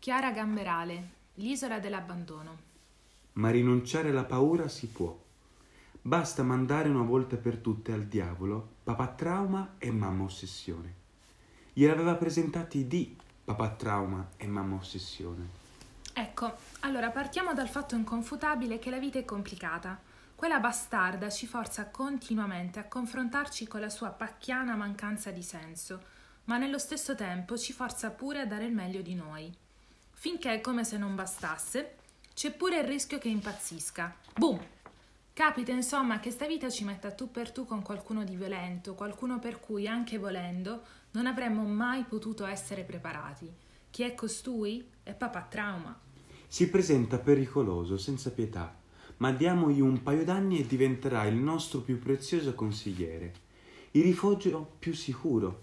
Chiara Gamberale, l'isola dell'abbandono. Ma rinunciare alla paura si può. Basta mandare una volta per tutte al diavolo papà trauma e mamma ossessione. Gliel'aveva presentati di papà trauma e mamma ossessione. Ecco, allora partiamo dal fatto inconfutabile che la vita è complicata. Quella bastarda ci forza continuamente a confrontarci con la sua pacchiana mancanza di senso, ma nello stesso tempo ci forza pure a dare il meglio di noi. Finché, come se non bastasse, c'è pure il rischio che impazzisca. Boom! Capita insomma che sta vita ci metta tu per tu con qualcuno di violento, qualcuno per cui, anche volendo, non avremmo mai potuto essere preparati. Chi è costui? È papà trauma. Si presenta pericoloso, senza pietà, ma diamogli un paio d'anni e diventerà il nostro più prezioso consigliere, il rifugio più sicuro,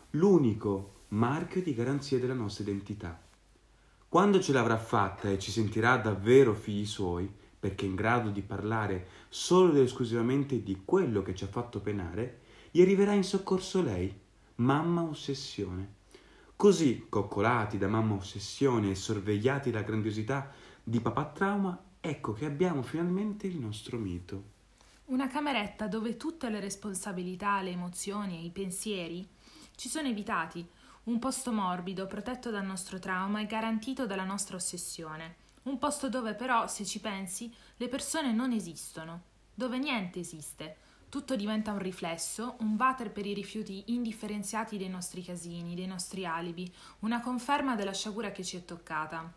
l'unico marchio di garanzia della nostra identità. Quando ce l'avrà fatta e ci sentirà davvero figli suoi, perché è in grado di parlare solo ed esclusivamente di quello che ci ha fatto penare, gli arriverà in soccorso lei, mamma ossessione. Così, coccolati da mamma ossessione e sorvegliati dalla grandiosità di papà trauma, ecco che abbiamo finalmente il nostro mito. Una cameretta dove tutte le responsabilità, le emozioni e i pensieri ci sono evitati. Un posto morbido, protetto dal nostro trauma e garantito dalla nostra ossessione. Un posto dove però, se ci pensi, le persone non esistono. Dove niente esiste. Tutto diventa un riflesso, un water per i rifiuti indifferenziati dei nostri casini, dei nostri alibi, una conferma della sciagura che ci è toccata.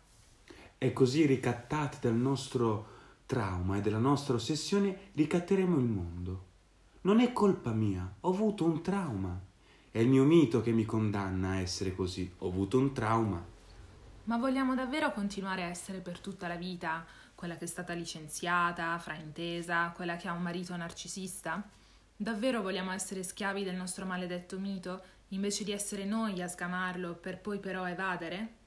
E così ricattati dal nostro trauma e dalla nostra ossessione ricatteremo il mondo. Non è colpa mia, ho avuto un trauma. È il mio mito che mi condanna a essere così, ho avuto un trauma. Ma vogliamo davvero continuare a essere per tutta la vita quella che è stata licenziata, fraintesa, quella che ha un marito narcisista? Davvero vogliamo essere schiavi del nostro maledetto mito, invece di essere noi a scamarlo per poi però evadere?